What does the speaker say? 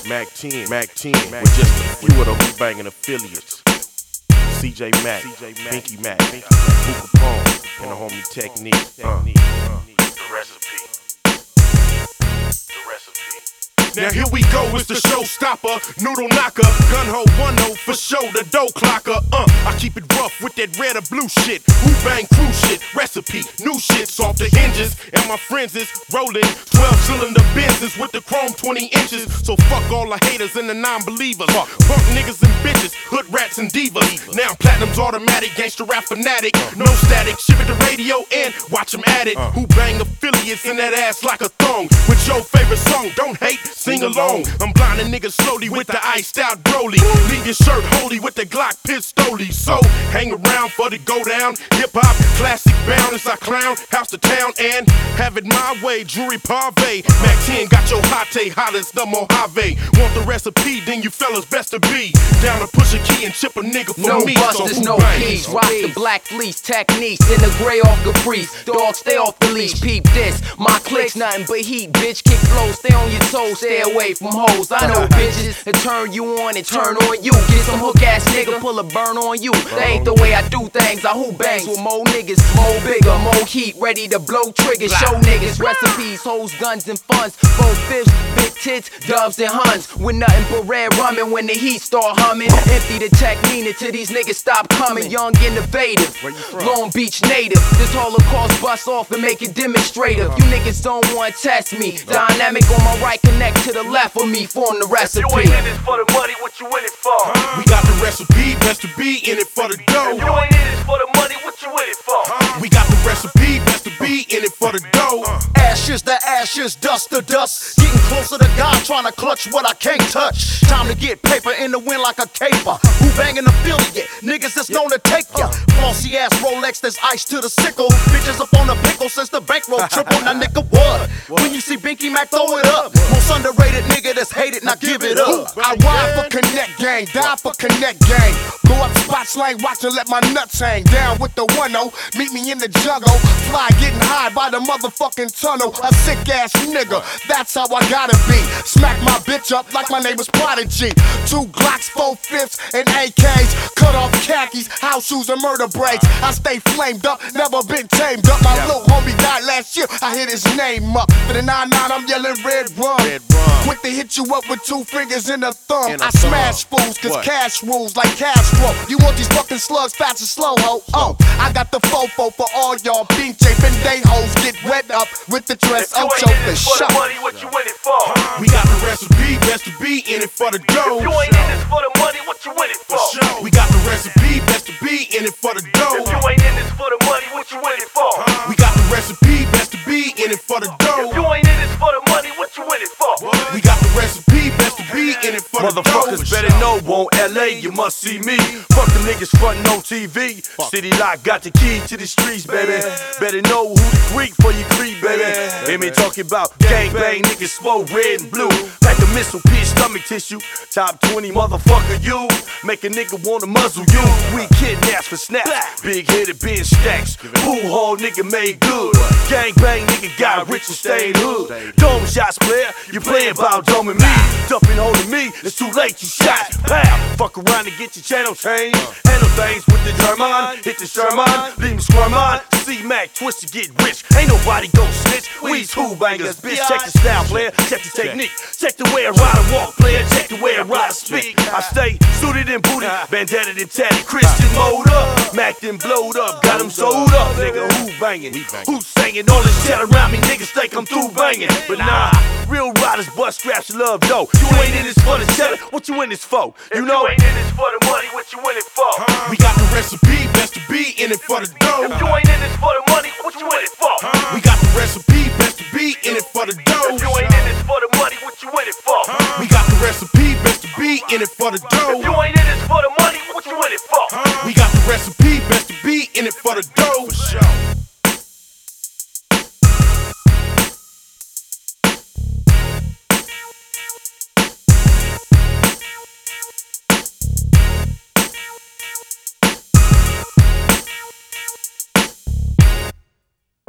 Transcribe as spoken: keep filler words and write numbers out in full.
Mac ten, Mac ten, with just a few of the Who Bangin' affiliates. C J Mac, Binky Mac, Boo Capone, and the homie Technique. Uh. The recipe. The recipe. Now here we go, it's the showstopper, noodle knocker, gun ho one oh for show, the dough clocker. Uh, I keep it rough with that red or blue shit. Who bang crew shit, recipe, new shit's off the hinges, and my friends is rolling twelve cylinder Benzes with the chrome twenty inches. So fuck all the haters and the non-believers, fuck punk niggas and bitches, hood rats and divas. Now platinum's automatic, gangster rap fanatic, no static, ship it to radio and watch them at it. Who bang affiliates in that ass like a thong, with your favorite song, don't hate, sing along. I'm blinding niggas slowly with the iced out Broly. Leave your shirt holy with the Glock pistoli. So hang around for the go down. Hip hop, classic bound as I clown. House to town and have it my way. Jewelry pave. Mac ten got your hottie hot as the Mojave. Want the recipe? Then you fellas best to be down to push a key and chip a nigga for no me. Busters, so no bangs? peace. Rock the black fleece, techniques in the gray off Caprice. Dog, stay off the leash. Peep this, my clicks nothing but heat. Bitch, kick flow, stay on your toes, stay away from hoes. I know bitches that turn you on and turn on you. Get some hook ass nigga, pull a burn on you. That ain't the way I do things. I who bangs with more niggas, more bigger, more heat, ready to blow triggers. Show niggas recipes, hoes, guns, and funds. Both fifths, big tits, doves, and huns. With nothing but red rummin' when the heat start humming. Empty the tech, mean it till these niggas stop coming. Young, innovative, Long Beach native. This Holocaust bust off and make it demonstrative. You niggas don't want to test me. Dynamic on my right, connect to the left of me, form the recipe. You ain't in this for the money, what you in it for? We got the recipe, best to be in it for the dough. You ain't in this for the money, what you in it for? We got the recipe, best to be in it for the dough. Ashes to ashes, dust to dust. Getting closer to God, trying to clutch what I can't touch. Time to get paper in the wind like a caper. Who bangin' affiliate? Niggas that's known to take ya. Flossy ass Rolex that's iced to the sickle. Bitches up on the pickle since the bankroll triple. Now nigga what? When you see Binky Mac, throw it up. Most underrated nigga that's hated, now give it up. I ride for Connect Gang, die for Connect Gang. Blow up spot slang, watch and let my nuts hang. Down with the one oh, meet me in the jungle. Fly getting high by the motherfucking tunnel. A sick ass nigga, that's how I gotta be. Smack my bitch up like my name was Prodigy. Two Glocks, four fifths, and A Ks. Cut off khakis, house shoes, and murder breaks. I stay flamed up, never been tamed up. My little homie died last year, I hit his name up. For the nine nine, I'm yelling red rum. Red rum. Quick to hit you up with two fingers in a thumb. In a I thumb. Smash fools, cause what? Cash rules like Castro. You want these fucking slugs fast and slow, ho? Oh, I got the fofo for all y'all pinche pendejos. Get wet up with the dress, If you Ocho ain't in the this for the shot. money, what you in it for? We got the recipe, best to be in it for the dough. If you ain't in this for the money, what you in it for? We got the recipe, best to be in it for the dough. If you ain't in this for the money, what you in it for? We got the recipe, best to be in it for the If you dough. ain't in this for the money, what you in it for? We got the recipe, best to be in it for the dough. Motherfuckers better know, on L A, you must see me. Fuck the niggas frontin' on T V. City Lock got the key to the streets, baby. Better know who to creep for you creep, baby. Hear me talking about gangbang, niggas smoke red and blue. Like a missile pitch, stomach tissue. Top twenty, motherfucker, you. Make a nigga wanna muzzle you. We kidnaps for snaps. Big headed bin stacks. Pool hall nigga made good. Gangbang nigga got rich and stayed hood. Dome shots, player. You playin' about doming me. Dumping holding me. It's too late, you shot. Pow. Fuck around and get your channel changed. Handle things with the German. Hit the Sherman. Leave me squirm on. C-Mac, twist to get rich. Ain't nobody gon' snitch. We's who bangers, bitch. Check the style, player. Check the technique. Check the way I ride and walk, player. Check the way I ride and speak. I stay suited and booted, bandana and tatted. Christian mode up, Mac then blowed up. Got him sold up, nigga. Who banging? Who singing? All this shit around me, niggas think I'm through banging. But nah, real riders bust straps and love dough. You ain't in this for the cheddar, what you in this for? You know? If you ain't in this for the money, what you in it for? We got the recipe, best to be in it for the dough. If you ain't in this for the money, what you in it for? We got the recipe, best to be in it for the dough. If you ain't in this for the money, what you in it for? We got the recipe, best to be in it for the If you dough. ain't in this for the money, what you in it for? We got the recipe, best to be in it for the dough.